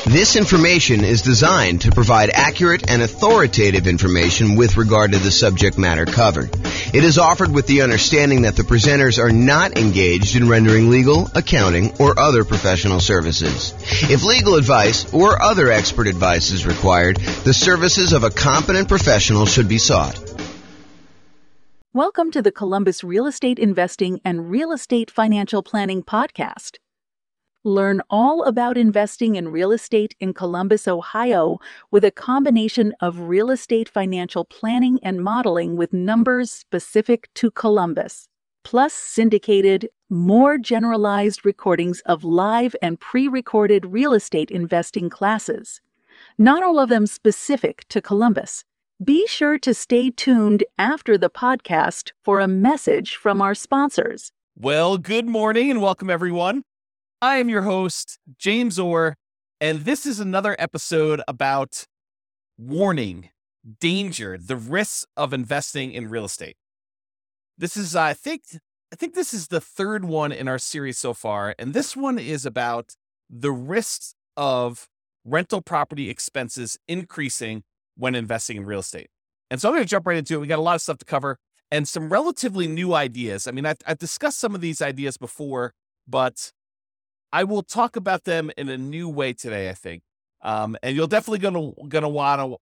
This information is designed to provide accurate and authoritative information with regard to the subject matter covered. It is offered with the understanding that the presenters are not engaged in rendering legal, accounting, or other professional services. If legal advice or other expert advice is required, the services of a competent professional should be sought. Welcome to the Columbus Real Estate Investing and Real Estate Financial Planning Podcast. Learn all about investing in real estate in Columbus, Ohio, with a combination of real estate financial planning and modeling with numbers specific to Columbus, plus syndicated, more generalized recordings of live and pre-recorded real estate investing classes, not all of them specific to Columbus. Be sure to stay tuned after the podcast for a message from our sponsors. Well, good morning and welcome, everyone. I am your host, James Orr, and this is another episode about warning, danger, the risks of investing in real estate. This is, I think this is the third one in our series so far, and this one is about the risks of rental property expenses increasing when investing in real estate. And so I'm going to jump right into it. We got a lot of stuff to cover and some relatively new ideas. I mean, I've discussed some of these ideas before, but I will talk about them in a new way today, I think. And you're definitely going to want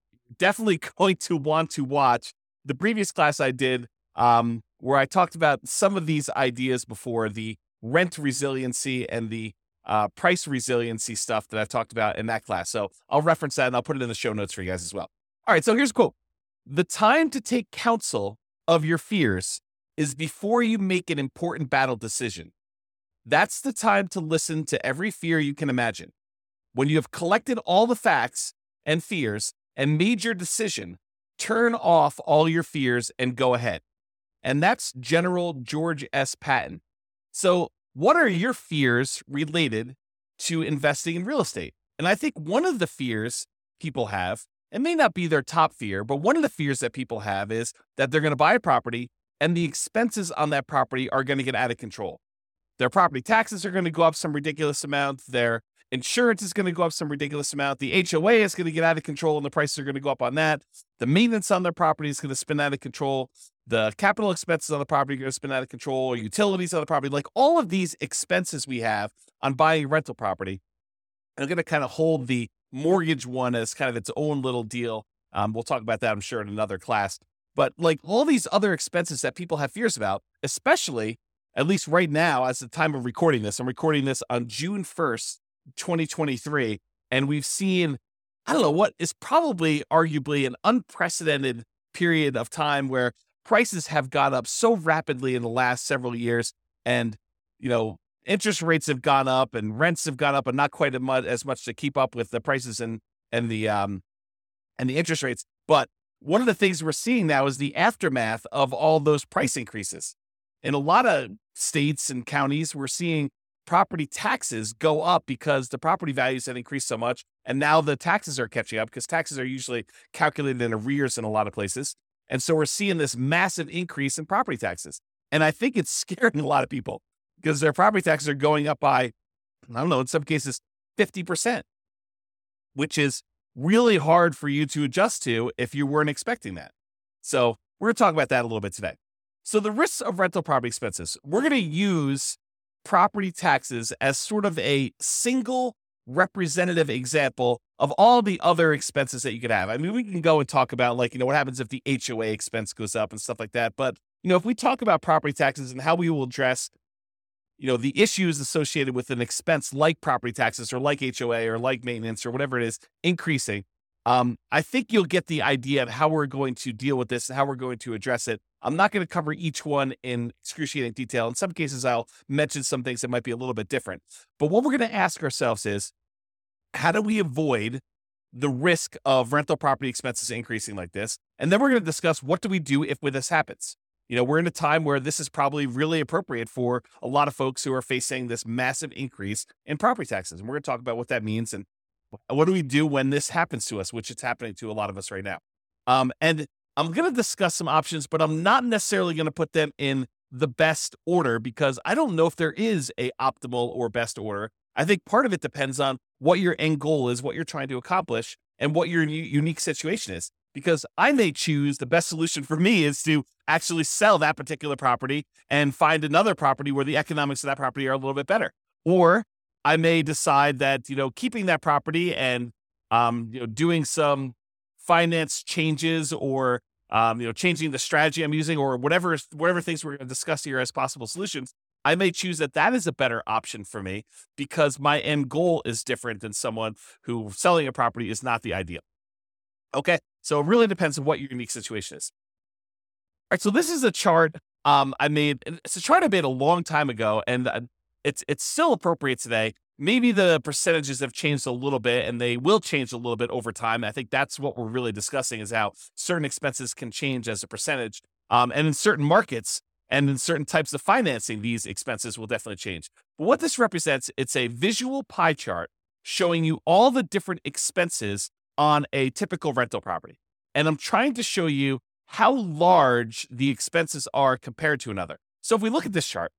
to watch the previous class I did, where I talked about some of these ideas before, the rent resiliency and the price resiliency stuff that I've talked about in that class. So I'll reference that and I'll put it in the show notes for you guys as well. All right, so here's a quote. "The time to take counsel of your fears is before you make an important battle decision. That's the time to listen to every fear you can imagine. When you have collected all the facts and fears and made your decision, turn off all your fears and go ahead." And that's General George S. Patton. So what are your fears related to investing in real estate? And I think one of the fears people have, it may not be their top fear, but one of the fears that people have is that they're going to buy a property and the expenses on that property are going to get out of control. Their property taxes are going to go up some ridiculous amount. Their insurance is going to go up some ridiculous amount. The HOA is going to get out of control and the prices are going to go up on that. The maintenance on their property is going to spin out of control. The capital expenses on the property are going to spin out of control. Utilities on the property, like all of these expenses we have on buying rental property, are going to kind of hold the mortgage one as kind of its own little deal. We'll talk about that, I'm sure, in another class. But like all these other expenses that people have fears about, especially at least right now, as the time of recording this, I'm recording this on June 1st, 2023, and we've seen, I don't know, what is probably arguably an unprecedented period of time where prices have gone up so rapidly in the last several years, and, interest rates have gone up and rents have gone up, and not quite as much to keep up with the prices and the interest rates. But one of the things we're seeing now is the aftermath of all those price increases. In a lot of states and counties, we're seeing property taxes go up because the property values have increased so much. And now the taxes are catching up because taxes are usually calculated in arrears in a lot of places. And so we're seeing this massive increase in property taxes. And I think it's scaring a lot of people because their property taxes are going up by, I don't know, in some cases, 50%, which is really hard for you to adjust to if you weren't expecting that. So we're going to talk about that a little bit today. So the risks of rental property expenses, we're going to use property taxes as sort of a single representative example of all the other expenses that you could have. I mean, we can go and talk about what happens if the HOA expense goes up and stuff like that. But, if we talk about property taxes and how we will address, the issues associated with an expense like property taxes or like HOA or like maintenance or whatever it is increasing, I think you'll get the idea of how we're going to deal with this and how we're going to address it. I'm not going to cover each one in excruciating detail. In some cases, I'll mention some things that might be a little bit different. But what we're going to ask ourselves is, how do we avoid the risk of rental property expenses increasing like this? And then we're going to discuss, what do we do if this happens? We're in a time where this is probably really appropriate for a lot of folks who are facing this massive increase in property taxes. And we're going to talk about what that means and what do we do when this happens to us, which it's happening to a lot of us right now. And I'm going to discuss some options, but I'm not necessarily going to put them in the best order because I don't know if there is a optimal or best order. I think part of it depends on what your end goal is, what you're trying to accomplish, and what your unique situation is. Because I may choose the best solution for me is to actually sell that particular property and find another property where the economics of that property are a little bit better. Or I may decide that, keeping that property and, doing some finance changes or, changing the strategy I'm using or whatever things we're going to discuss here as possible solutions, I may choose that is a better option for me because my end goal is different than someone who selling a property is not the ideal. Okay, so it really depends on what your unique situation is. All right, so this is a chart I made. It's a chart I made a long time ago, and it's still appropriate today. Maybe the percentages have changed a little bit, and they will change a little bit over time. I think that's what we're really discussing is how certain expenses can change as a percentage. And in certain markets and in certain types of financing, these expenses will definitely change. But what this represents, it's a visual pie chart showing you all the different expenses on a typical rental property. And I'm trying to show you how large the expenses are compared to another. So if we look at this chart,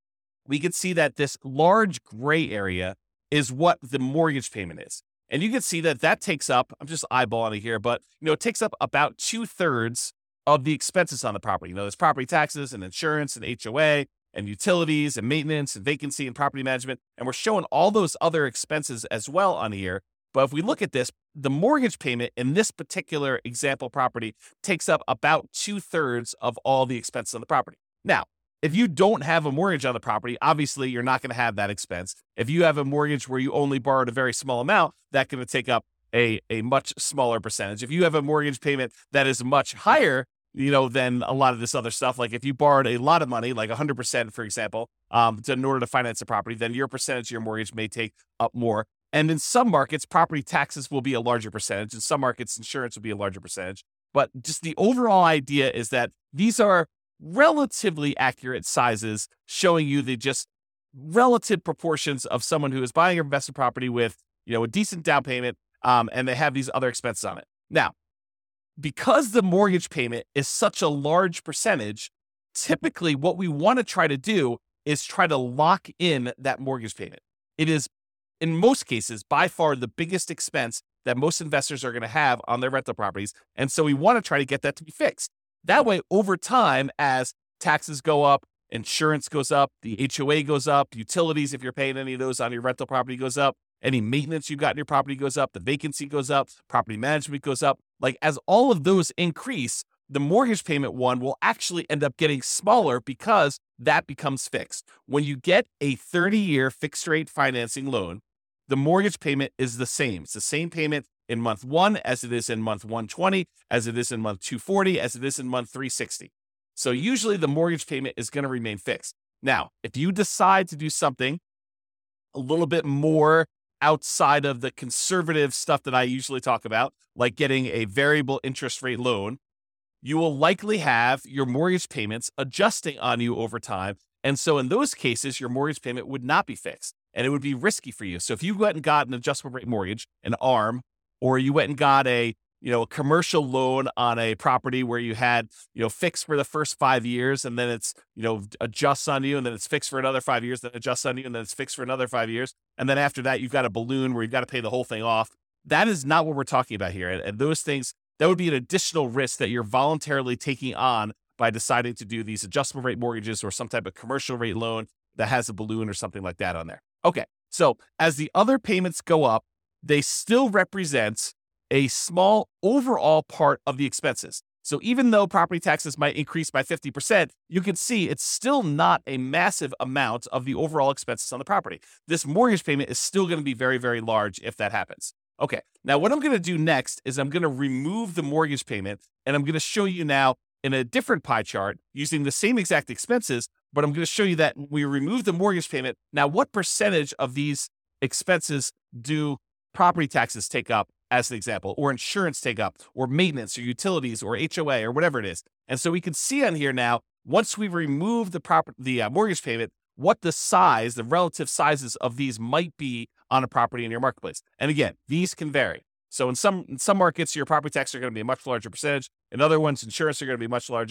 we can see that this large gray area is what the mortgage payment is. And you can see that takes up, I'm just eyeballing it here, but it takes up about 2/3 of the expenses on the property. There's property taxes and insurance and HOA and utilities and maintenance and vacancy and property management. And we're showing all those other expenses as well on here. But if we look at this, the mortgage payment in this particular example property takes up about 2/3 of all the expenses on the property. Now, if you don't have a mortgage on the property, obviously you're not going to have that expense. If you have a mortgage where you only borrowed a very small amount, that's going to take up a much smaller percentage. If you have a mortgage payment that is much higher, than a lot of this other stuff, like if you borrowed a lot of money, like 100%, for example, in order to finance a property, then your percentage of your mortgage may take up more. And in some markets, property taxes will be a larger percentage. In some markets, insurance will be a larger percentage. But just the overall idea is that these are relatively accurate sizes showing you the just relative proportions of someone who is buying an investment property with, a decent down payment, and they have these other expenses on it. Now, because the mortgage payment is such a large percentage, typically what we want to try to do is try to lock in that mortgage payment. It is, in most cases, by far the biggest expense that most investors are going to have on their rental properties. And so we want to try to get that to be fixed. That way, over time, as taxes go up, insurance goes up, the HOA goes up, utilities, if you're paying any of those on your rental property, goes up, any maintenance you've got in your property goes up, the vacancy goes up, property management goes up. Like as all of those increase, the mortgage payment one will actually end up getting smaller because that becomes fixed. When you get a 30-year fixed rate financing loan, the mortgage payment is the same. It's the same payment in month 1 as it is in month 120, as it is in month 240, as it is in month 360. So usually the mortgage payment is going to remain fixed. Now, if you decide to do something a little bit more outside of the conservative stuff that I usually talk about, like getting a variable interest rate loan, you will likely have your mortgage payments adjusting on you over time. And so in those cases, your mortgage payment would not be fixed and it would be risky for you. So if you went and got an adjustable rate mortgage, an ARM, or you went and got a commercial loan on a property where you had, fixed for the first 5 years and then it's, adjusts on you and then it's fixed for another 5 years, then adjusts on you and then it's fixed for another 5 years. And then after that, you've got a balloon where you've got to pay the whole thing off. That is not what we're talking about here. And those things, that would be an additional risk that you're voluntarily taking on by deciding to do these adjustable rate mortgages or some type of commercial rate loan that has a balloon or something like that on there. Okay. So as the other payments go up, they still represent a small overall part of the expenses. So even though property taxes might increase by 50%, you can see it's still not a massive amount of the overall expenses on the property. This mortgage payment is still going to be very, very large if that happens. Okay, now what I'm going to do next is I'm going to remove the mortgage payment, and I'm going to show you now in a different pie chart using the same exact expenses, but I'm going to show you that when we remove the mortgage payment, now what percentage of these expenses do property taxes take up, as an example, or insurance take up, or maintenance, or utilities, or HOA, or whatever it is. And so we can see on here now, once we remove the mortgage payment, what the relative sizes of these might be on a property in your marketplace. And again, these can vary. So in some markets, your property taxes are going to be a much larger percentage. In other ones, insurance are going to be much larger.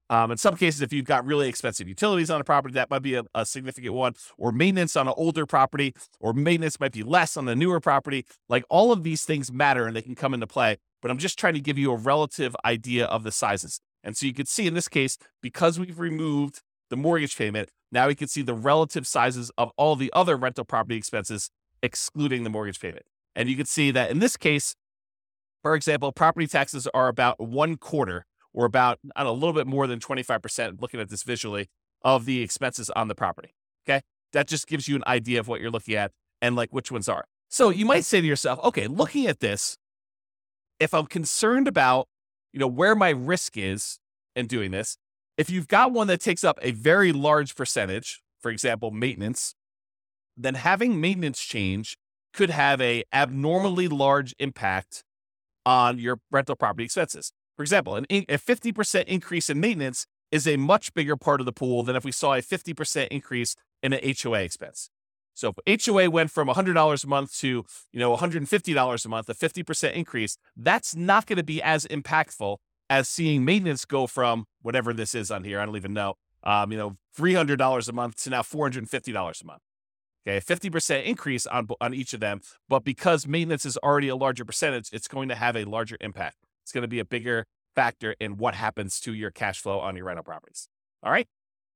In some cases, if you've got really expensive utilities on a property, that might be a significant one, or maintenance on an older property, or maintenance might be less on the newer property. Like all of these things matter and they can come into play, but I'm just trying to give you a relative idea of the sizes. And so you could see in this case, because we've removed the mortgage payment, now we can see the relative sizes of all the other rental property expenses, excluding the mortgage payment. And you can see that in this case, for example, property taxes are about 1/4 or about, a little bit more than 25%, looking at this visually, of the expenses on the property, okay? That just gives you an idea of what you're looking at and like which ones are. So you might say to yourself, okay, looking at this, if I'm concerned about, where my risk is in doing this, if you've got one that takes up a very large percentage, for example, maintenance, then having maintenance change could have a abnormally large impact on your rental property expenses. For example, a 50% increase in maintenance is a much bigger part of the pool than if we saw a 50% increase in an HOA expense. So if HOA went from $100 a month to, $150 a month, a 50% increase, that's not going to be as impactful as seeing maintenance go from whatever this is on here, I don't even know, $300 a month to now $450 a month. Okay, a 50% increase on each of them, but because maintenance is already a larger percentage, it's going to have a larger impact. It's going to be a bigger factor in what happens to your cash flow on your rental properties. All right.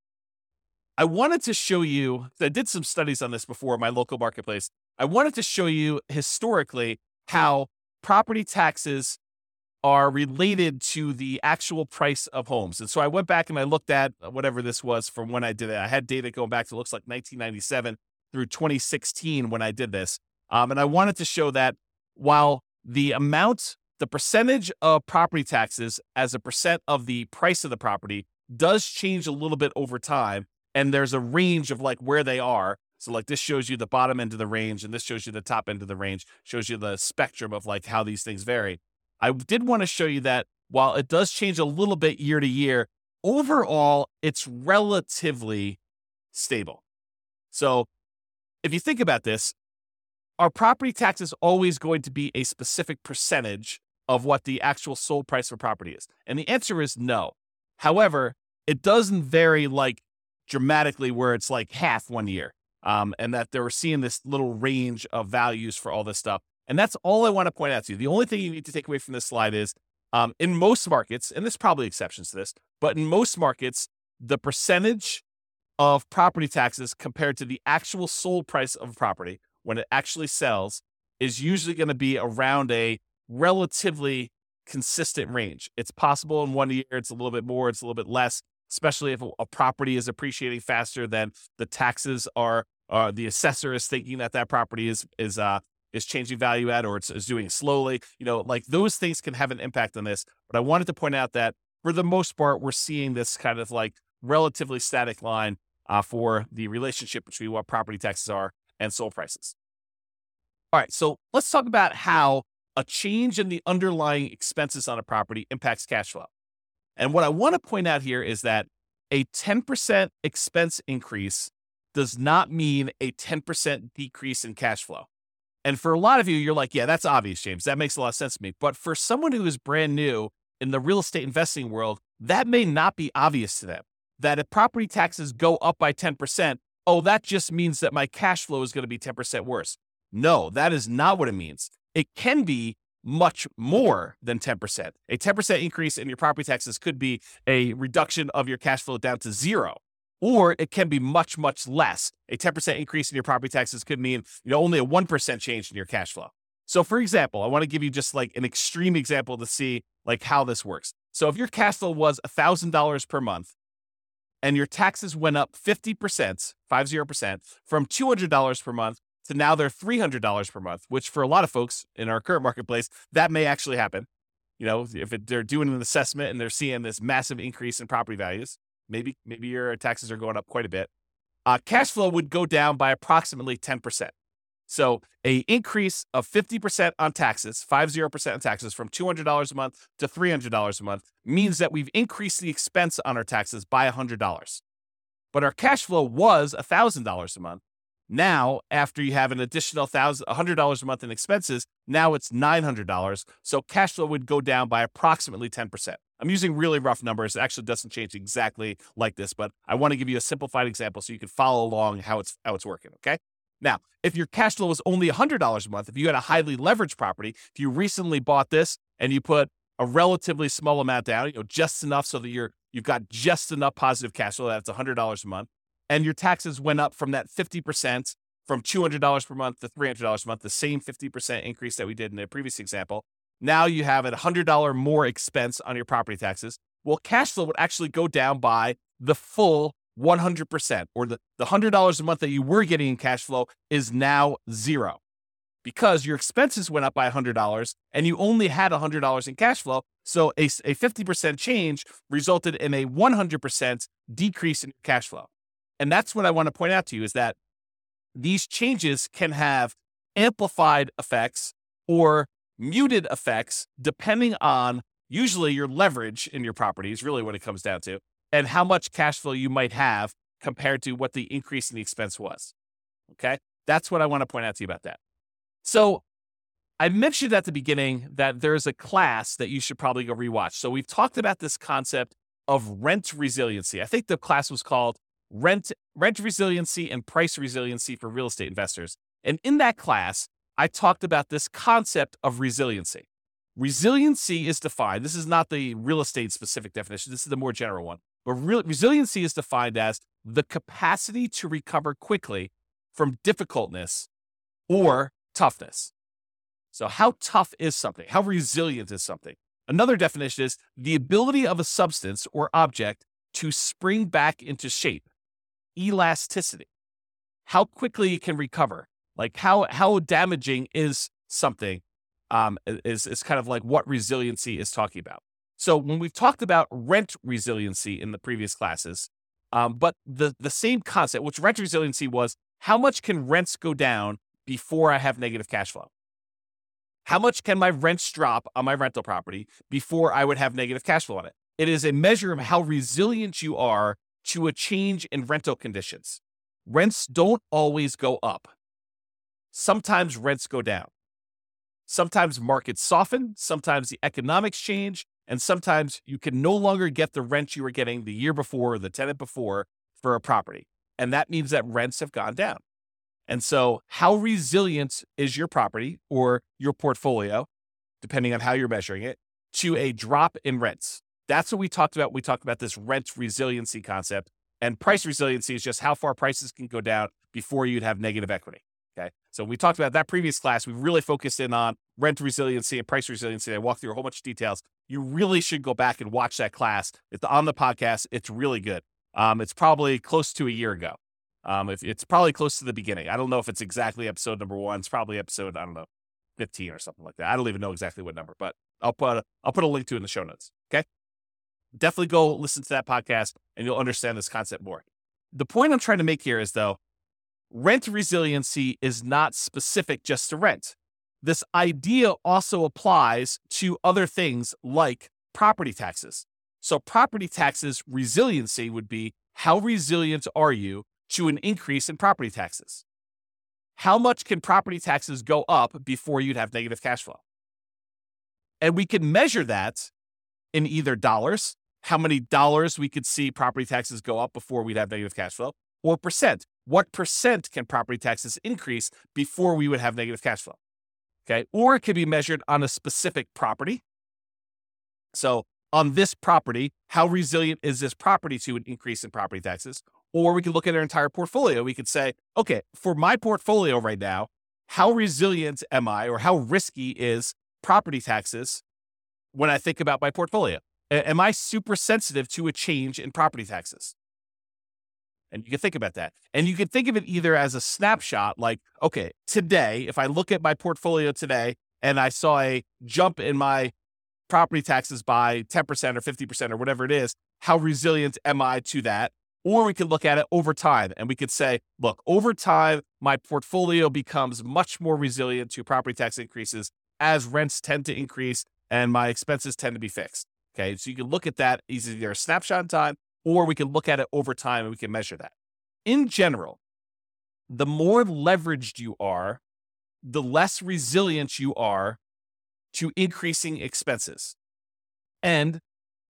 I wanted to show you, I did some studies on this before in my local marketplace. I wanted to show you historically how property taxes are related to the actual price of homes. And so I went back and I looked at whatever this was from when I did it. I had data going back to, looks like 1997 through 2016 when I did this. And I wanted to show that while the percentage of property taxes as a percent of the price of the property does change a little bit over time, and there's a range of like where they are. So like this shows you the bottom end of the range, and this shows you the top end of the range, shows you the spectrum of like how these things vary. I did want to show you that while it does change a little bit year to year, overall, it's relatively stable. So if you think about this, are property taxes always going to be a specific percentage of what the actual sold price of a property is? And the answer is no. However, it doesn't vary like dramatically where it's like half one year, and that they were seeing this little range of values for all this stuff. And that's all I want to point out to you. The only thing you need to take away from this slide is in most markets, and there's probably exceptions to this, but in most markets, the percentage of property taxes compared to the actual sold price of a property when it actually sells is usually going to be around a relatively consistent range. It's possible in one year it's a little bit more, it's a little bit less, especially if a property is appreciating faster than the taxes are, the assessor is thinking that property is changing value at, or it's doing slowly. Like those things can have an impact on this. But I wanted to point out that for the most part, we're seeing this kind of like relatively static line for the relationship between what property taxes are and sold prices. All right, so let's talk about how a change in the underlying expenses on a property impacts cash flow. And what I want to point out here is that a 10% expense increase does not mean a 10% decrease in cash flow. And for a lot of you, you're like, yeah, that's obvious, James. That makes a lot of sense to me. But for someone who is brand new in the real estate investing world, that may not be obvious to them. That if property taxes go up by 10%, oh, that just means that my cash flow is going to be 10% worse. No, that is not what it means. It can be much more than 10%. A 10% increase in your property taxes could be a reduction of your cash flow down to zero, or it can be much, much less. A 10% increase in your property taxes could mean only a 1% change in your cash flow. So for example, I want to give you just like an extreme example to see like how this works. So if your cash flow was $1,000 per month and your taxes went up 50%, 50%, from $200 per month to now they're $300 per month, which for a lot of folks in our current marketplace, that may actually happen. If they're doing an assessment and they're seeing this massive increase in property values, maybe your taxes are going up quite a bit. Cash flow would go down by approximately 10%. So a increase of 50% on taxes, 50% on taxes from $200 a month to $300 a month means that we've increased the expense on our taxes by $100. But our cash flow was $1,000 a month. Now, after you have an additional $100 a month in expenses, now it's $900. So cash flow would go down by approximately 10%. I'm using really rough numbers. It actually doesn't change exactly like this, but I want to give you a simplified example so you can follow along how it's working, okay? Now, if your cash flow was only $100 a month, if you had a highly leveraged property, if you recently bought this and you put a relatively small amount down, just enough so that you've got just enough positive cash flow, that's $100 a month, and your taxes went up from that 50%, from $200 per month to $300 a month, the same 50% increase that we did in the previous example. Now you have a $100 more expense on your property taxes. Well, cash flow would actually go down by the full 100%, or the $100 a month that you were getting in cash flow is now zero because your expenses went up by $100 and you only had $100 in cash flow. So a 50% change resulted in a 100% decrease in cash flow. And that's what I want to point out to you, is that these changes can have amplified effects or muted effects depending on usually your leverage in your property is really what it comes down to, and how much cash flow you might have compared to what the increase in the expense was. Okay? That's what I want to point out to you about that. So I mentioned at the beginning that there's a class that you should probably go rewatch. So we've talked about this concept of rent resiliency. I think the class was called Rent Resiliency and Price Resiliency for Real Estate Investors. And in that class, I talked about this concept of resiliency. Resiliency is defined, this is not the real estate specific definition, this is the more general one. But resiliency is defined as the capacity to recover quickly from difficultness or toughness. So how tough is something? How resilient is something? Another definition is the ability of a substance or object to spring back into shape. Elasticity. How quickly it can recover. Like how damaging is something is kind of like what resiliency is talking about. So when we've talked about rent resiliency in the previous classes, but the same concept, which rent resiliency was, how much can rents go down before I have negative cash flow? How much can my rents drop on my rental property before I would have negative cash flow on it? It is a measure of how resilient you are to a change in rental conditions. Rents don't always go up. Sometimes rents go down. Sometimes markets soften, sometimes the economics change, and sometimes you can no longer get the rent you were getting the year before or the tenant before for a property. And that means that rents have gone down. And so how resilient is your property or your portfolio, depending on how you're measuring it, to a drop in rents? That's what we talked about. We talked about this rent resiliency concept, and price resiliency is just how far prices can go down before you'd have negative equity. Okay. So we talked about that previous class. We really focused in on rent resiliency and price resiliency. I walked through a whole bunch of details. You really should go back and watch that class. It's on the podcast. It's really good. It's probably close to a year ago. It's probably close to the beginning. I don't know if it's exactly episode number 1. It's probably episode, 15 or something like that. I don't even know exactly what number, but I'll put a link to it in the show notes. Okay. Definitely go listen to that podcast and you'll understand this concept more. The point I'm trying to make here is, though, rent resiliency is not specific just to rent. This idea also applies to other things like property taxes. So property taxes resiliency would be, how resilient are you to an increase in property taxes? How much can property taxes go up before you'd have negative cash flow? And we can measure that in either dollars, how many dollars we could see property taxes go up before we'd have negative cash flow, or percent. What percent can property taxes increase before we would have negative cash flow? Okay. Or it could be measured on a specific property. So on this property, how resilient is this property to an increase in property taxes? Or we could look at our entire portfolio. We could say, okay, for my portfolio right now, how resilient am I, or how risky is property taxes when I think about my portfolio? Am I super sensitive to a change in property taxes? And you can think about that. And you can think of it either as a snapshot, like, okay, today, if I look at my portfolio today and I saw a jump in my property taxes by 10% or 50% or whatever it is, how resilient am I to that? Or we could look at it over time and we could say, look, over time, my portfolio becomes much more resilient to property tax increases as rents tend to increase and my expenses tend to be fixed. Okay, so you can look at that as either a snapshot in time, or we can look at it over time and we can measure that. In general, the more leveraged you are, the less resilient you are to increasing expenses. And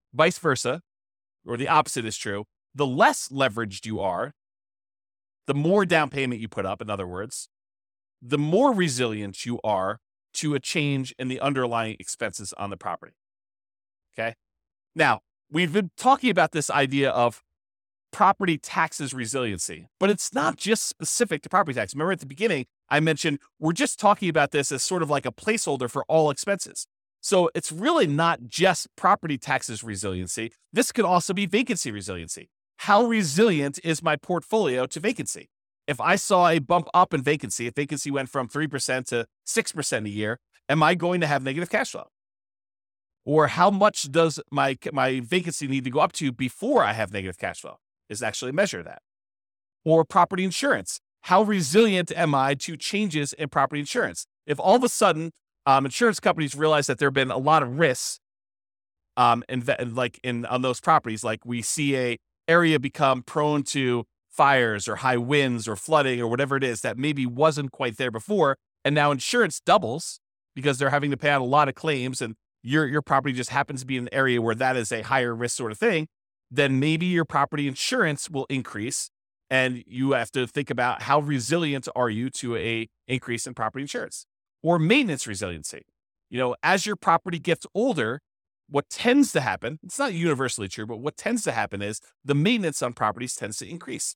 Vice versa, or the opposite is true. The less leveraged you are, the more down payment you put up, in other words, the more resilient you are to a change in the underlying expenses on the property. Okay? Now, we've been talking about this idea of property taxes resiliency, but it's not just specific to property tax. Remember at the beginning, I mentioned we're just talking about this as sort of like a placeholder for all expenses. So it's really not just property taxes resiliency. This could also be vacancy resiliency. How resilient is my portfolio to vacancy? If I saw a bump up in vacancy, if vacancy went from 3% to 6% a year, am I going to have negative cash flow? Or how much does my vacancy need to go up to before I have negative cash flow? Is actually measure that. Or property insurance. How resilient am I to changes in property insurance? If all of a sudden insurance companies realize that there have been a lot of risks on those properties, like we see a area become prone to fires or high winds or flooding or whatever it is that maybe wasn't quite there before, and now insurance doubles because they're having to pay out a lot of claims, and your property just happens to be in an area where that is a higher risk sort of thing, then maybe your property insurance will increase, and you have to think about how resilient are you to a increase in property insurance. Or maintenance resiliency. As your property gets older, what tends to happen, it's not universally true, but what tends to happen is the maintenance on properties tends to increase.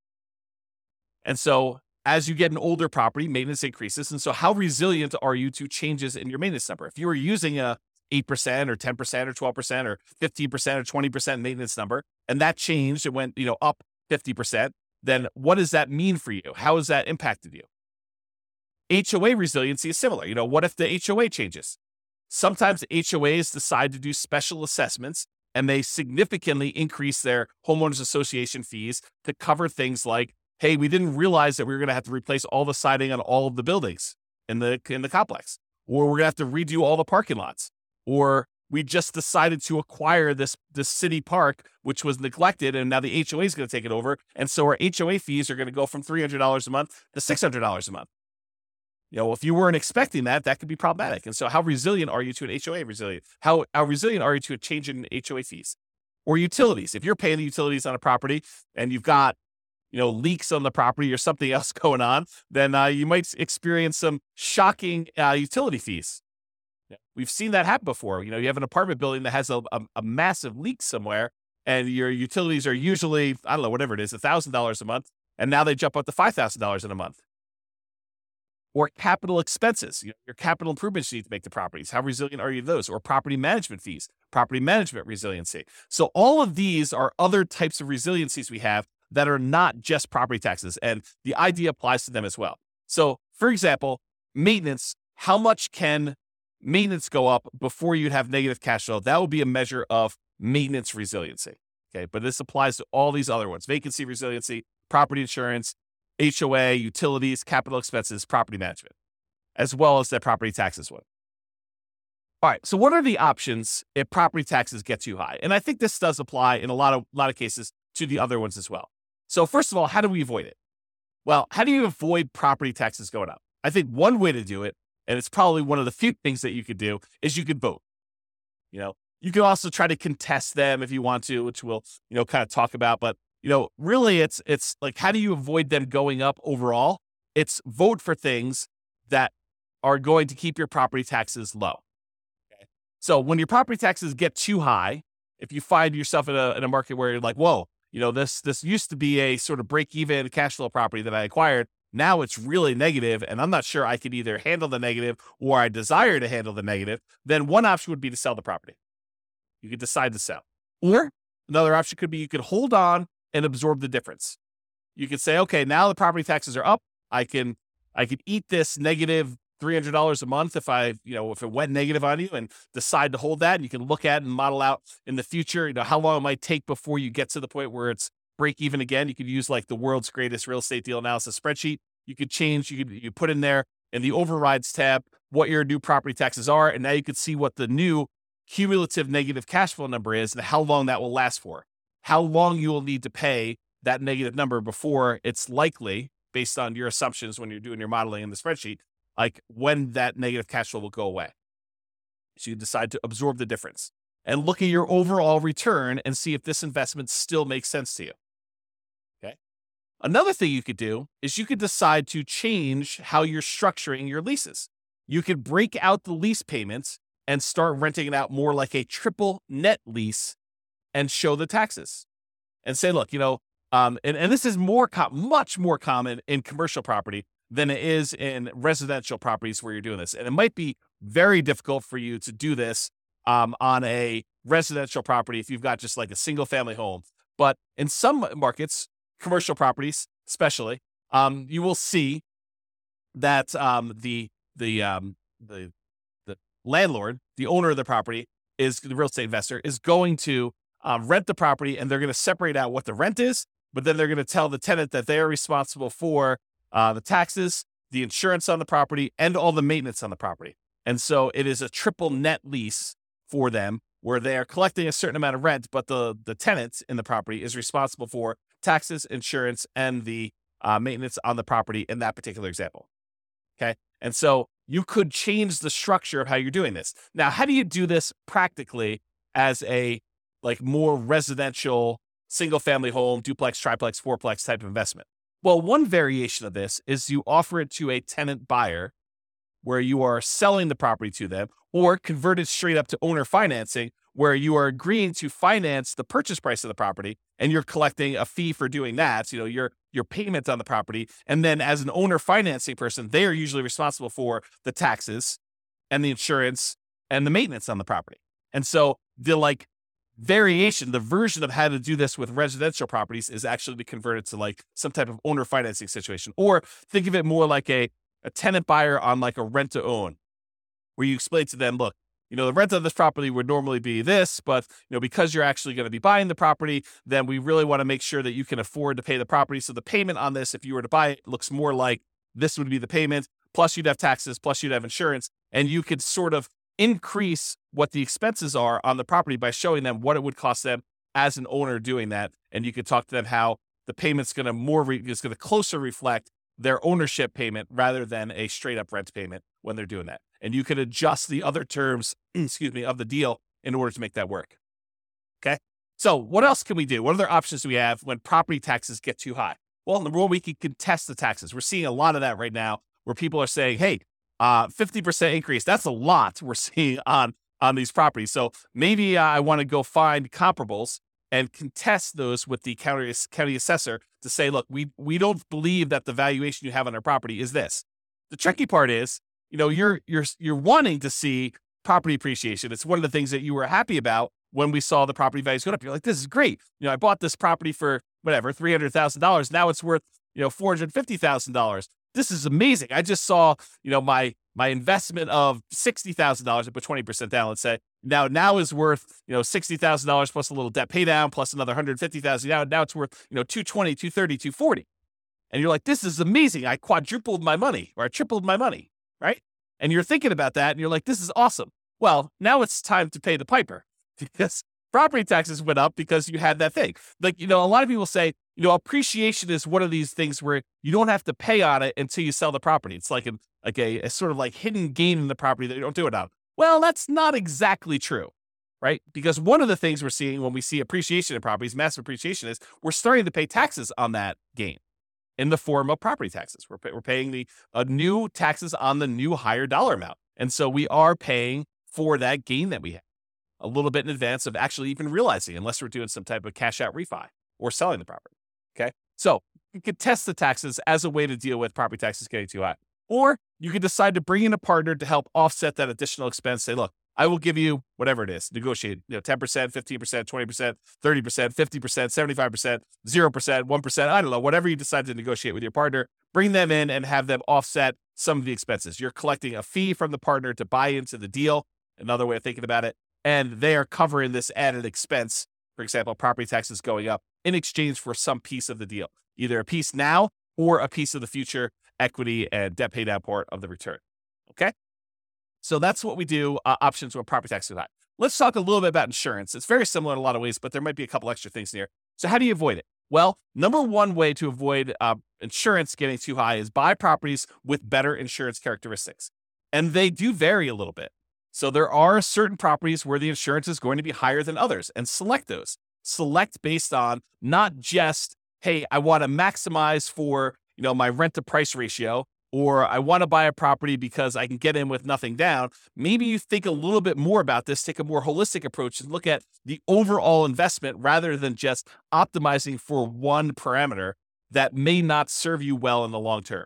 And so as you get an older property, maintenance increases. And so how resilient are you to changes in your maintenance number? If you were using a 8% or 10% or 12% or 15% or 20% maintenance number, and that changed, it went, up 50%, then what does that mean for you? How has that impacted you? HOA resiliency is similar. What if the HOA changes? Sometimes HOAs decide to do special assessments, and they significantly increase their homeowners association fees to cover things like, hey, we didn't realize that we were going to have to replace all the siding on all of the buildings in the complex, or we're going to have to redo all the parking lots, or we just decided to acquire this city park, which was neglected, and now the HOA is going to take it over, and so our HOA fees are going to go from $300 a month to $600 a month. If you weren't expecting that could be problematic. And so how resilient are you to an HOA resilient? How resilient are you to a change in HOA fees? Or utilities. If you're paying the utilities on a property and you've got, leaks on the property or something else going on, then you might experience some shocking utility fees. We've seen that happen before. You have an apartment building that has a massive leak somewhere, and your utilities are usually, I don't know, whatever it is, $1,000 a month, and now they jump up to $5,000 in a month. Or capital expenses, your capital improvements you need to make to properties. How resilient are you to those? Or property management fees, property management resiliency. So all of these are other types of resiliencies we have that are not just property taxes, and the idea applies to them as well. So, for example, maintenance, how much can maintenance go up before you'd have negative cash flow? That would be a measure of maintenance resiliency. Okay, but this applies to all these other ones: vacancy resiliency, property insurance, HOA, utilities, capital expenses, property management, as well as that property taxes one. All right, so what are the options if property taxes get too high? And I think this does apply in a lot of cases to the other ones as well. So first of all, how do we avoid it? Well, how do you avoid property taxes going up? I think one way to do it, and it's probably one of the few things that you could do, is you could vote. You can also try to contest them if you want to, which we'll, kind of talk about, but really it's like, how do you avoid them going up overall? It's vote for things that are going to keep your property taxes low. Okay? So when your property taxes get too high, if you find yourself in a market where you're like, whoa, this used to be a sort of break-even cash flow property that I acquired. Now it's really negative, and I'm not sure I could either handle the negative or I desire to handle the negative, then one option would be to sell the property. You could decide to sell. Or another option could be you could hold on and absorb the difference. You could say, okay, now the property taxes are up. I can eat this negative $300 a month if if it went negative on you, and decide to hold that. And you can look at and model out in the future, how long it might take before you get to the point where it's break even again. You could use like the world's greatest real estate deal analysis spreadsheet. You could change, you put in there in the overrides tab what your new property taxes are. And now you could see what the new cumulative negative cash flow number is and how long that will last for. How long you will need to pay that negative number before it's likely, based on your assumptions when you're doing your modeling in the spreadsheet, like when that negative cash flow will go away. So you decide to absorb the difference. and look at your overall return and see if this investment still makes sense to you. Okay. Another thing you could do is you could decide to change how you're structuring your leases. You could break out the lease payments and start renting it out more like a triple net lease and show the taxes and say, look, and this is much more common in commercial property than it is in residential properties where you're doing this. And it might be very difficult for you to do this on a residential property if you've got just like a single family home. But in some markets, commercial properties especially, you will see that the landlord, the owner of the property, the real estate investor, is going to rent the property, and they're going to separate out what the rent is, but then they're going to tell the tenant that they are responsible for the taxes, the insurance on the property, and all the maintenance on the property. And so it is a triple net lease for them where they are collecting a certain amount of rent, but the tenant in the property is responsible for taxes, insurance, and the maintenance on the property in that particular example. Okay. And so you could change the structure of how you're doing this. Now, how do you do this practically as a more residential single family home, duplex, triplex, fourplex type of investment? Well, one variation of this is you offer it to a tenant buyer where you are selling the property to them, or convert it straight up to owner financing where you are agreeing to finance the purchase price of the property and you're collecting a fee for doing that, your payment on the property. And then as an owner financing person, they are usually responsible for the taxes and the insurance and the maintenance on the property. And so the variation, the version of how to do this with residential properties is actually to convert it to some type of owner financing situation. Or think of it more like a tenant buyer on a rent to own, where you explain to them, look, the rent of this property would normally be this, but because you're actually going to be buying the property, then we really want to make sure that you can afford to pay the property. So the payment on this, if you were to buy it, looks more like this would be the payment, plus you'd have taxes, plus you'd have insurance, and you could sort of increase what the expenses are on the property by showing them what it would cost them as an owner doing that. And you could talk to them how the payment's going to closer reflect their ownership payment rather than a straight up rent payment when they're doing that. And you could adjust the other terms, of the deal in order to make that work. Okay. So what else can we do? What other options do we have when property taxes get too high? Well, number one, we can contest the taxes. We're seeing a lot of that right now where people are saying, hey, 50% increase. That's a lot we're seeing on these properties. So maybe I want to go find comparables and contest those with the county assessor to say, look, we don't believe that the valuation you have on our property is this. The tricky part is, you're wanting to see property appreciation. It's one of the things that you were happy about when we saw the property values go up. You're like, this is great. I bought this property for whatever, $300,000. Now it's worth, $450,000. This is amazing. I just saw, my investment of $60,000, I put 20% down, let's say, now is worth, $60,000 plus a little debt pay down plus another $150,000. Now it's worth, $220, $230, $240. And you're like, this is amazing. I quadrupled my money, or I tripled my money, right? And you're thinking about that and you're like, this is awesome. Well, now it's time to pay the piper because property taxes went up because you had that thing. A lot of people say, appreciation is one of these things where you don't have to pay on it until you sell the property. It's like a sort of hidden gain in the property that you don't do it on. Well, that's not exactly true, right? Because one of the things we're seeing when we see appreciation in properties, massive appreciation, is we're starting to pay taxes on that gain in the form of property taxes. We're paying the new taxes on the new higher dollar amount. And so we are paying for that gain that we have a little bit in advance of actually even realizing, unless we're doing some type of cash out refi or selling the property. Okay. So you could test the taxes as a way to deal with property taxes getting too high. Or you could decide to bring in a partner to help offset that additional expense. Say, look, I will give you whatever it is, negotiate, 10%, 15%, 20%, 30%, 50%, 75%, 0%, 1%. I don't know, whatever you decide to negotiate with your partner, bring them in and have them offset some of the expenses. You're collecting a fee from the partner to buy into the deal. Another way of thinking about it. And they are covering this added expense, for example, property taxes going up in exchange for some piece of the deal, either a piece now or a piece of the future equity and debt pay down part of the return. Okay. So that's what we do, options when property taxes are high. Let's talk a little bit about insurance. It's very similar in a lot of ways, but there might be a couple extra things in here. So how do you avoid it? Well, number one way to avoid insurance getting too high is buy properties with better insurance characteristics. And they do vary a little bit. So there are certain properties where the insurance is going to be higher than others, and select those. Select based on not just, hey, I want to maximize for, my rent to price ratio, or I want to buy a property because I can get in with nothing down. Maybe you think a little bit more about this, take a more holistic approach and look at the overall investment rather than just optimizing for one parameter that may not serve you well in the long term.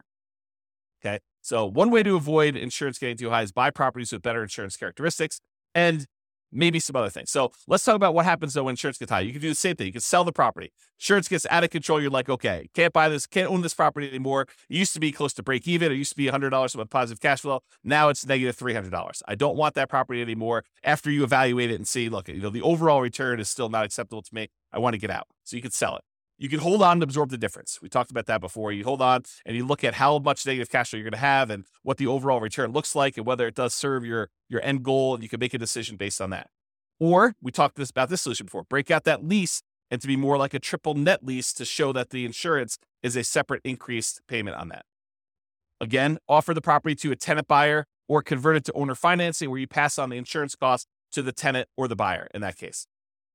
Okay. So one way to avoid insurance getting too high is buy properties with better insurance characteristics and maybe some other things. So let's talk about what happens though when insurance gets high. You can do the same thing. You can sell the property. Insurance gets out of control. You're like, okay, can't buy this, can't own this property anymore. It used to be close to break even. It used to be $100 with positive cash flow. Now it's negative $300. I don't want that property anymore. After you evaluate it and see, look, the overall return is still not acceptable to me. I want to get out. So you can sell it. You can hold on to absorb the difference. We talked about that before. You hold on and you look at how much negative cash flow you're going to have and what the overall return looks like and whether it does serve your end goal, and you can make a decision based on that. Or we talked about this solution before, break out that lease and to be more like a triple net lease to show that the insurance is a separate increased payment on that. Again, offer the property to a tenant buyer or convert it to owner financing where you pass on the insurance cost to the tenant or the buyer in that case.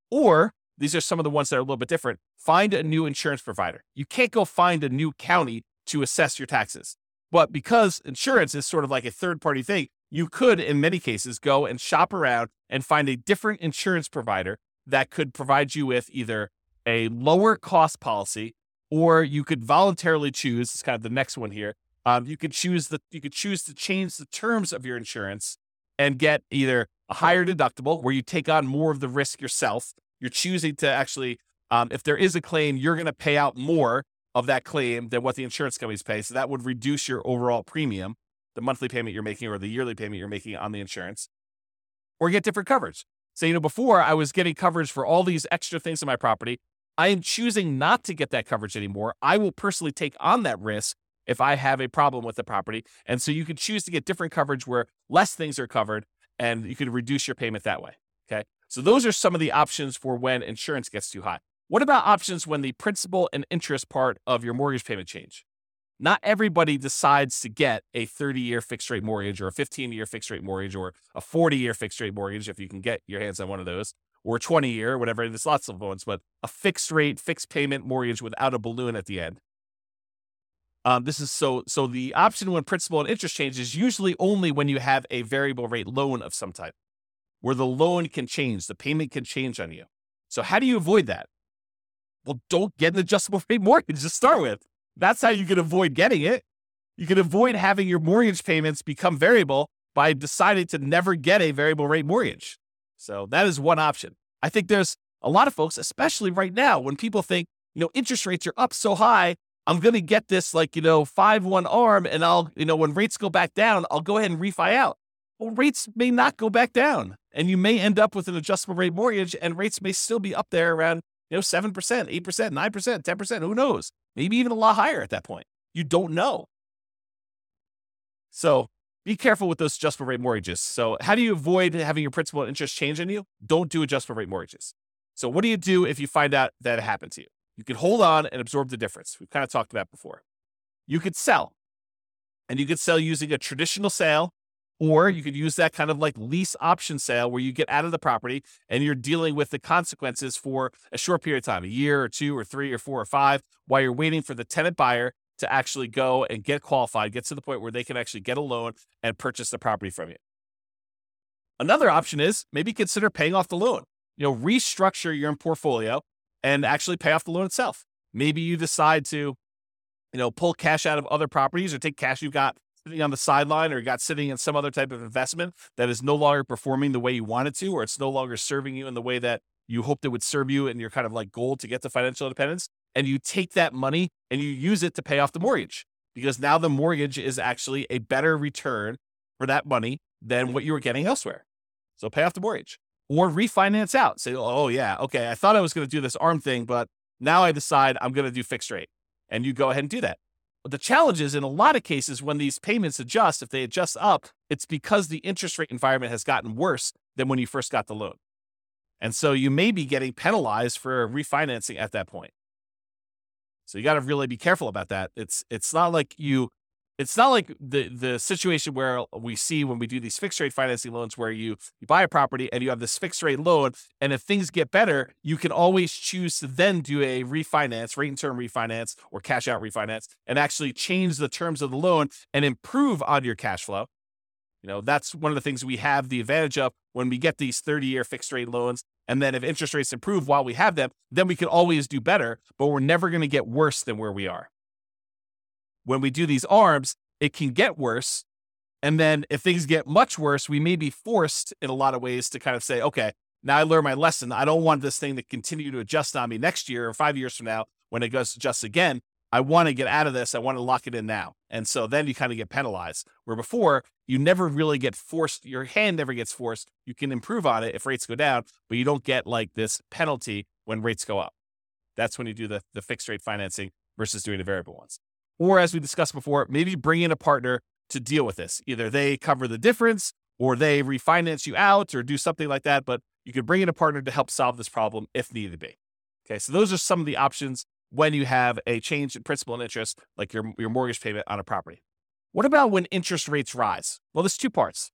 Or these are some of the ones that are a little bit different. Find a new insurance provider. You can't go find a new county to assess your taxes. But because insurance is sort of like a third-party thing, you could, in many cases, go and shop around and find a different insurance provider that could provide you with either a lower cost policy, or you could voluntarily choose, it's kind of the next one here, you could choose to change the terms of your insurance and get either a higher deductible where you take on more of the risk yourself. You're choosing to actually, if there is a claim, you're going to pay out more of that claim than what the insurance companies pay. So that would reduce your overall premium, the monthly payment you're making or the yearly payment you're making on the insurance, or get different coverage. So, before I was getting coverage for all these extra things in my property. I am choosing not to get that coverage anymore. I will personally take on that risk if I have a problem with the property. And so you can choose to get different coverage where less things are covered and you can reduce your payment that way. Okay. So those are some of the options for when insurance gets too high. What about options when the principal and interest part of your mortgage payment change? Not everybody decides to get a 30-year fixed rate mortgage or a 15-year fixed rate mortgage or a 40-year fixed rate mortgage, if you can get your hands on one of those, or a 20-year, whatever. There's lots of ones, but a fixed rate, fixed payment mortgage without a balloon at the end. This is so the option when principal and interest change is usually only when you have a variable rate loan of some type, where the loan can change, the payment can change on you. So how do you avoid that? Well, don't get an adjustable rate mortgage to start with. That's how you can avoid getting it. You can avoid having your mortgage payments become variable by deciding to never get a variable rate mortgage. So that is one option. I think there's a lot of folks, especially right now, when people think, interest rates are up so high, I'm going to get this 5-1 ARM and I'll, when rates go back down, I'll go ahead and refi out. Well, rates may not go back down and you may end up with an adjustable rate mortgage and rates may still be up there around 7%, 8%, 9%, 10%, who knows? Maybe even a lot higher at that point. You don't know. So be careful with those adjustable rate mortgages. So how do you avoid having your principal and interest change on you? Don't do adjustable rate mortgages. So what do you do if you find out that it happened to you? You can hold on and absorb the difference. We've kind of talked about before. You could sell. And you could sell using a traditional sale, or you could use that kind of like lease option sale where you get out of the property and you're dealing with the consequences for a short period of time, a year or 2 or 3 or 4 or 5, while you're waiting for the tenant buyer to actually go and get qualified, get to the point where they can actually get a loan and purchase the property from you. Another option is maybe consider paying off the loan. Restructure your portfolio and actually pay off the loan itself. Maybe you decide to, pull cash out of other properties or take cash you've got sitting on the sideline or got sitting in some other type of investment that is no longer performing the way you want it to, or it's no longer serving you in the way that you hoped it would serve you in your kind of like goal to get to financial independence. And you take that money and you use it to pay off the mortgage, because now the mortgage is actually a better return for that money than what you were getting elsewhere. So pay off the mortgage or refinance out. Say, oh yeah, okay, I thought I was going to do this ARM thing, but now I decide I'm going to do fixed rate. And you go ahead and do that. But the challenge is in a lot of cases when these payments adjust, if they adjust up, it's because the interest rate environment has gotten worse than when you first got the loan. And so you may be getting penalized for refinancing at that point. So you got to really be careful about that. It's not like you it's not like the situation where we see when we do these fixed rate financing loans where you buy a property and you have this fixed rate loan, and if things get better, you can always choose to then do a refinance, rate and term refinance or cash out refinance, and actually change the terms of the loan and improve on your cash flow. That's one of the things we have the advantage of when we get these 30-year fixed rate loans. And then if interest rates improve while we have them, then we can always do better, but we're never going to get worse than where we are. When we do these ARMs, it can get worse. And then if things get much worse, we may be forced in a lot of ways to kind of say, okay, now I learned my lesson. I don't want this thing to continue to adjust on me next year or 5 years from now when it goes to adjust again. I want to get out of this. I want to lock it in now. And so then you kind of get penalized, where before you never really get forced. Your hand never gets forced. You can improve on it if rates go down, but you don't get like this penalty when rates go up. That's when you do the fixed rate financing versus doing the variable ones. Or as we discussed before, maybe bring in a partner to deal with this. Either they cover the difference or they refinance you out or do something like that. But you could bring in a partner to help solve this problem if needed be. Okay, so those are some of the options when you have a change in principal and interest, like your mortgage payment on a property. What about when interest rates rise? Well, there's two parts.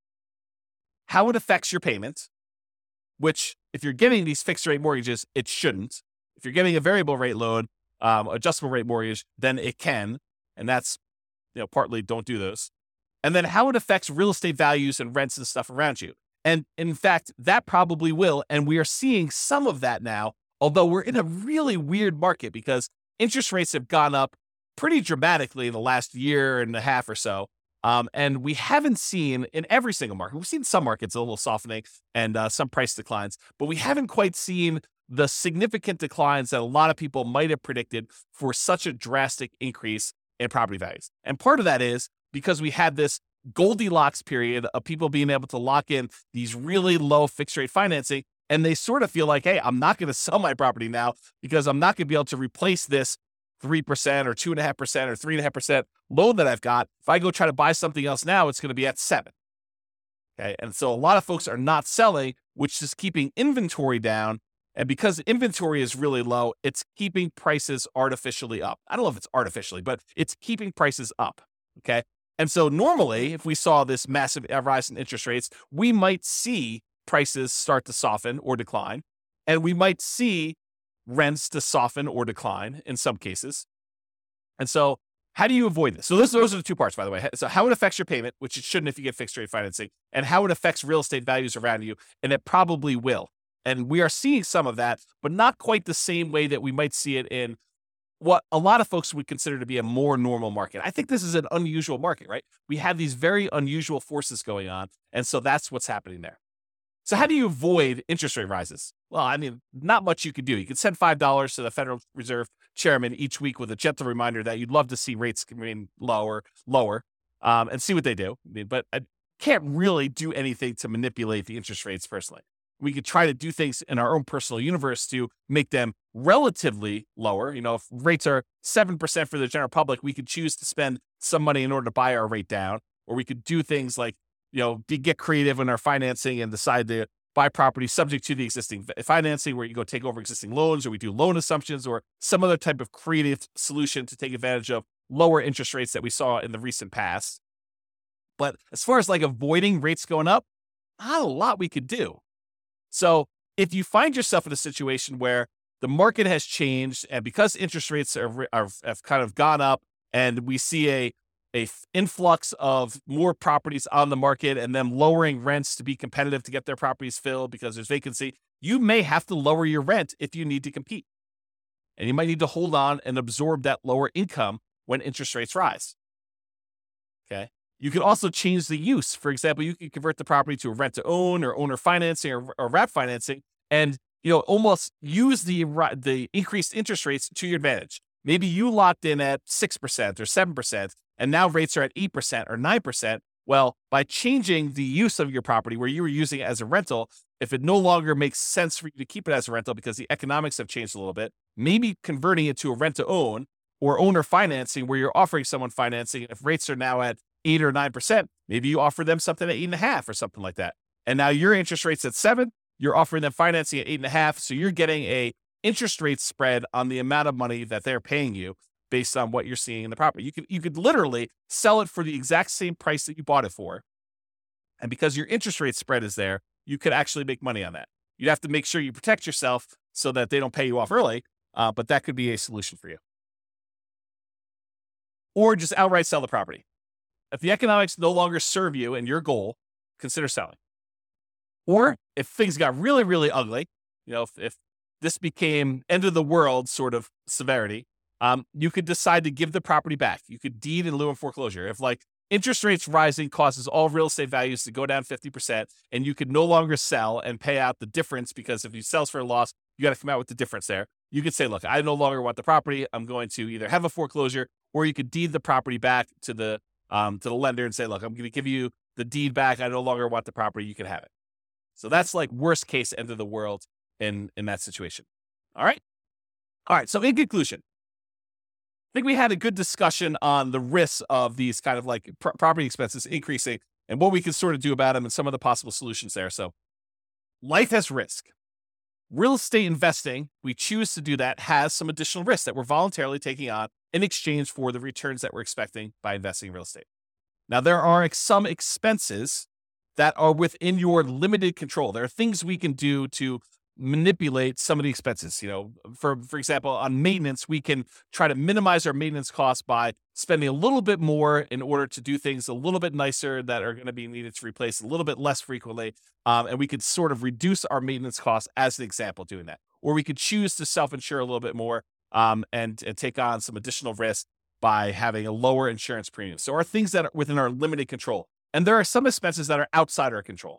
How it affects your payment, which if you're getting these fixed rate mortgages, it shouldn't. If you're getting a variable rate loan, adjustable rate mortgage, then it can. And that's, partly don't do those. And then how it affects real estate values and rents and stuff around you. And in fact, that probably will. And we are seeing some of that now, although we're in a really weird market because interest rates have gone up pretty dramatically in the last year and a half or so. And we haven't seen in every single market, we've seen some markets a little softening and some price declines, but we haven't quite seen the significant declines that a lot of people might have predicted for such a drastic increase in property values. And part of that is because we had this Goldilocks period of people being able to lock in these really low fixed rate financing. And they sort of feel like, hey, I'm not going to sell my property now because I'm not going to be able to replace this 3% or 2.5% or 3.5% loan that I've got. If I go try to buy something else now, it's going to be at 7. Okay. And so a lot of folks are not selling, which is keeping inventory down. And because inventory is really low, it's keeping prices artificially up. I don't know if it's artificially, but it's keeping prices up. Okay. And so normally, if we saw this massive rise in interest rates, we might see prices start to soften or decline, and we might see rents to soften or decline in some cases. And so how do you avoid this? So those are the two parts, by the way. So how it affects your payment, which it shouldn't if you get fixed rate financing, and how it affects real estate values around you, and it probably will. And we are seeing some of that, but not quite the same way that we might see it in what a lot of folks would consider to be a more normal market. I think this is an unusual market, right? We have these very unusual forces going on, and so that's what's happening there. So how do you avoid interest rate rises? Well, I mean, not much you could do. You could send $5 to the Federal Reserve chairman each week with a gentle reminder that you'd love to see rates remain lower, and see what they do. But I can't really do anything to manipulate the interest rates personally. We could try to do things in our own personal universe to make them relatively lower. If rates are 7% for the general public, we could choose to spend some money in order to buy our rate down, or we could do things like get creative in our financing and decide to buy property subject to the existing financing, where you go take over existing loans, or we do loan assumptions, or some other type of creative solution to take advantage of lower interest rates that we saw in the recent past. But as far as like avoiding rates going up, not a lot we could do. So if you find yourself in a situation where the market has changed, and because interest rates have kind of gone up, and we see a influx of more properties on the market and them lowering rents to be competitive to get their properties filled because there's vacancy, you may have to lower your rent if you need to compete. And you might need to hold on and absorb that lower income when interest rates rise. Okay. You can also change the use. For example, you can convert the property to a rent to own or owner financing or wrap financing, and almost use the increased interest rates to your advantage. Maybe you locked in at 6% or 7%, and now rates are at 8% or 9%. Well, by changing the use of your property where you were using it as a rental, if it no longer makes sense for you to keep it as a rental because the economics have changed a little bit, maybe converting it to a rent to own or owner financing where you're offering someone financing. If rates are now at 8 or 9%, maybe you offer them something at 8.5 or something like that. And now your interest rate's at 7, you're offering them financing at 8.5. So you're getting a interest rate spread on the amount of money that they're paying you based on what you're seeing in the property. You could literally sell it for the exact same price that you bought it for. And because your interest rate spread is there, you could actually make money on that. You'd have to make sure you protect yourself so that they don't pay you off early, but that could be a solution for you. Or just outright sell the property. If the economics no longer serve you and your goal, consider selling. Or if things got really, really ugly, if this became end of the world sort of severity, you could decide to give the property back. You could deed in lieu of foreclosure. If interest rates rising causes all real estate values to go down 50%, and you could no longer sell and pay out the difference, because if you sell for a loss, you got to come out with the difference there. You could say, look, I no longer want the property. I'm going to either have a foreclosure, or you could deed the property back to the lender and say, look, I'm going to give you the deed back. I no longer want the property. You can have it. So that's worst case end of the world in that situation. All right. So in conclusion, I think we had a good discussion on the risks of these kind of property expenses increasing and what we can sort of do about them and some of the possible solutions there. So life has risk. Real estate investing, we choose to do that, has some additional risks that we're voluntarily taking on in exchange for the returns that we're expecting by investing in real estate. Now, there are some expenses that are within your limited control. There are things we can do to manipulate some of the expenses. For example, on maintenance, we can try to minimize our maintenance costs by spending a little bit more in order to do things a little bit nicer that are going to be needed to replace a little bit less frequently. And we could sort of reduce our maintenance costs as an example doing that. Or we could choose to self-insure a little bit more and take on some additional risk by having a lower insurance premium. So are things that are within our limited control. And there are some expenses that are outside our control.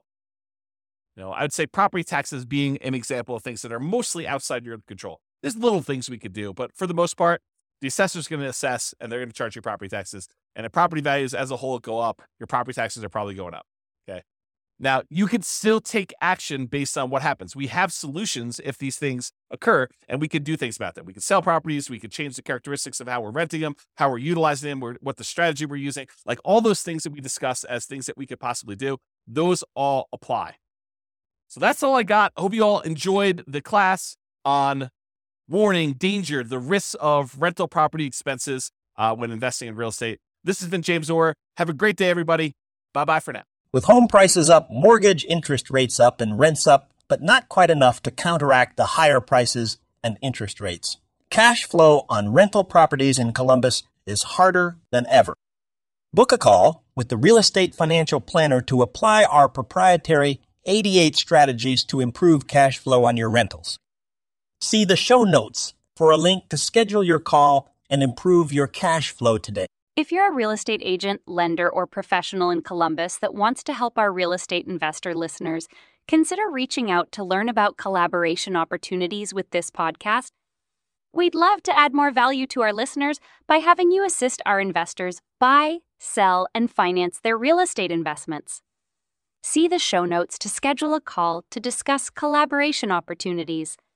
I would say property taxes being an example of things that are mostly outside your control. There's little things we could do, but for the most part, the assessor's going to assess and they're going to charge you property taxes. And if property values as a whole go up, your property taxes are probably going up. Okay. Now, you can still take action based on what happens. We have solutions if these things occur, and we can do things about them. We can sell properties. We can change the characteristics of how we're renting them, how we're utilizing them, what the strategy we're using. All those things that we discuss as things that we could possibly do, those all apply. So that's all I got. I hope you all enjoyed the class on warning, danger, the risks of rental property expenses when investing in real estate. This has been James Orr. Have a great day, everybody. Bye-bye for now. With home prices up, mortgage interest rates up, and rents up, but not quite enough to counteract the higher prices and interest rates. Cash flow on rental properties in Columbus is harder than ever. Book a call with the Real Estate Financial Planner to apply our proprietary 88 strategies to improve cash flow on your rentals. See the show notes for a link to schedule your call and improve your cash flow today. If you're a real estate agent, lender, or professional in Columbus that wants to help our real estate investor listeners, consider reaching out to learn about collaboration opportunities with this podcast. We'd love to add more value to our listeners by having you assist our investors buy, sell, and finance their real estate investments. See the show notes to schedule a call to discuss collaboration opportunities.